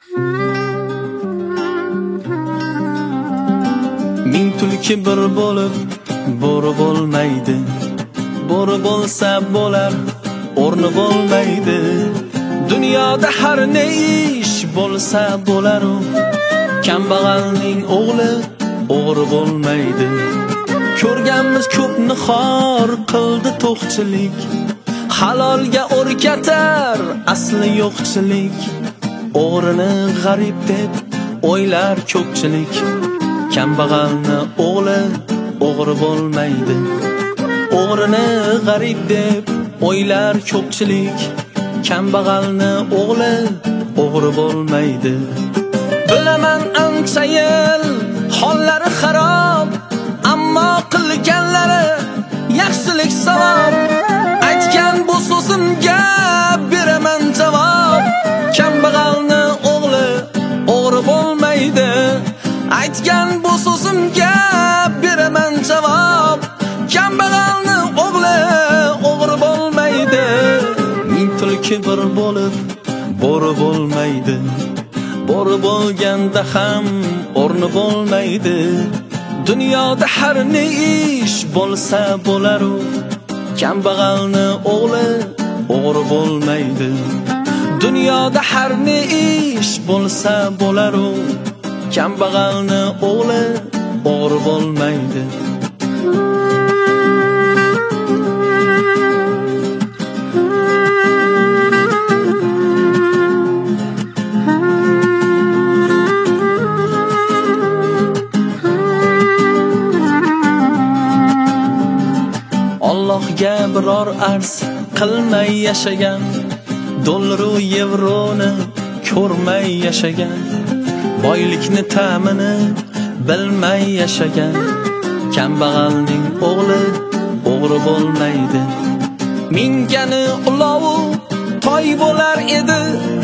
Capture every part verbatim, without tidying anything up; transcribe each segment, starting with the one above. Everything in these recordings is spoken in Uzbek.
Ming tulki bir bo'lib bo'ri bo'lmaydi. Bo'ri bo'lsa bo'lar, o'rni bo'lmaydi. Dunyoda har ne ish bo'lsa bo'lar, kambag'alning o'g'li o'g'ri bo'lmaydi. Ko'rganmiz ko'pni xor qildi to'qchilik, halolga o'rgatar asli yo'qchilik. O'g'rini g'arib deb o'ylar ko'pchilik, kambag'alni o'g'li o'g'ri bo'lmaydi. O'g'rini g'arib deb o'ylar ko'pchilik, kambag'alni o'g'li o'g'ri bo'lmaydi. Bilaman ancha yil hollari xarob, ammo qilganlari yaxshilik savob. Aytgan bu so'zimga beraman javob, kambag'alni o'g'li o'g'ri bo'lmaydi. Aytgan bu so'zimga beraman javob, kambag'alni o'g'li o'g'ri bo'lmaydi. Ming tulki bir bo'lib bo'ri bo'lmaydi. Bo'ri bo'lganda ham o'rni bo'lmaydi. Dunyoda har ne ish bo'lsa bo'lar, kambag'alni o'g'li o'g'ri bo'lmaydi. Dunyoda har ne ish bo'lsa bo'lar, kambag'alni o'g'li o'g'ri bo'lmaydi. Allohga biror arz qilmay yashagan, dollar u yevroni ko'rmay yashagan, boylikni ta'mini bilmay yashagan, kambag'alning o'g'li o'g'ri bo'lmaydi. Mingani ulovi toy bo'lar edi,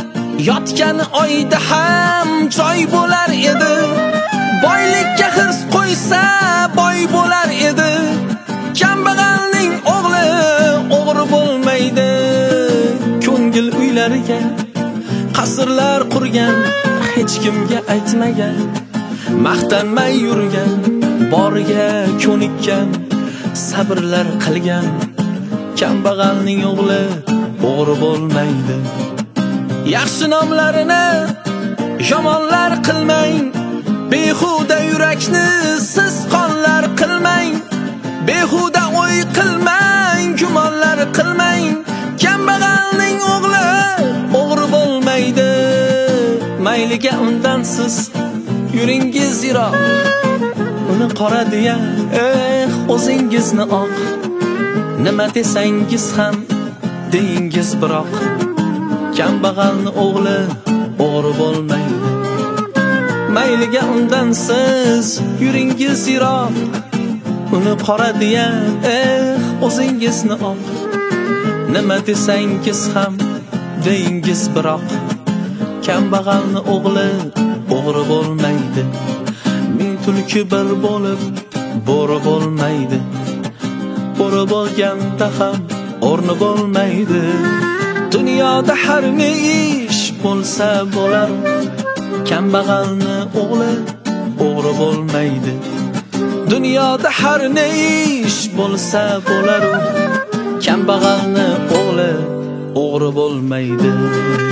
yotgan oyda ham joy bo'lar edi. Boylikka hirs qo'ysa boy bo'lar edi, kambag'alning o'g'li o'g'ri bo'lmaydi. Ko'ngil uylariga qasrlar qurgan, hech kimga aytmagan, maqtanmay yurgan, boriga ko'nikkan, sabrlar qilgan, kambag'alning o'g'li o'g'ri bo'lmaydi. Yaxshi nomlarini yomonlar qilmang, behuda yurakni siz qonlar qilmang. Behuda o'y qilmang, gumonlar qilmang, kambag'alning o'g'li o'g'ri bo'lmaydi. Mayliga undan siz yuringiz yiroq, uni qora deya eh o'zingizni oq. Nima desangiz ham deyingiz biroq, kambag'alni o'g'li o'g'ri bo'lmaydi. Mayliga undan siz yuringiz yiroq, uni qora deya eh o'zingizni oq. Nima desangiz ham deyingiz biroq, kambag'alni o'g'li o'g'ri bo'lmaydi. Ming tulki bir bo'lib bo'ri bo'lmaydi. Bo'ri bo'lganda ham o'rni bo'lmaydi. Dunyoda har ne ish bo'lsa bo'lar, kambag'alni o'g'li o'g'ri bo'lmaydi. Dunyoda har ne ish bo'lsa bo'lar, kambag'alni o'g'li o'g'ri bo'lmaydi.